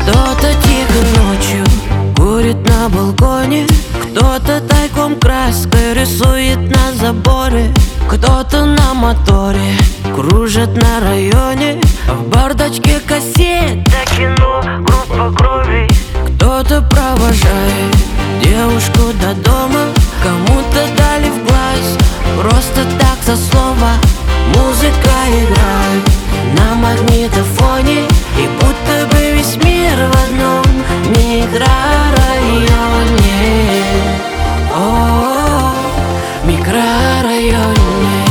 Кто-то тихо ночью курит на балконе, кто-то тайком краской рисует на заборе, кто-то на моторе кружит на районе, в бардачке кассета кино, группа крови. Кто-то провожает девушку до дома, кому-то дали в глаз просто так за слово. Музыка играет на магнитофоне, и будто бы весь мир в одном микрорайоне. О, микрорайоне.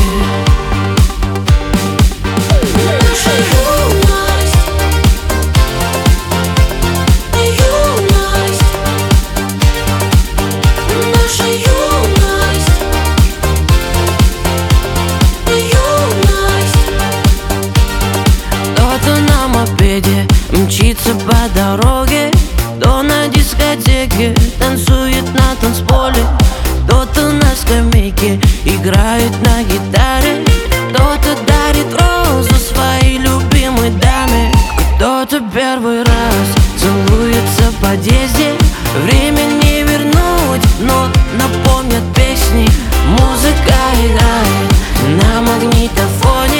Мчится по дороге, кто на дискотеке танцует на танцполе, кто-то на скамейке играет на гитаре, кто-то дарит розу своей любимой даме, кто-то первый раз целуется в подъезде. Время не вернуть, но напомнят песни. Музыка играет на магнитофоне.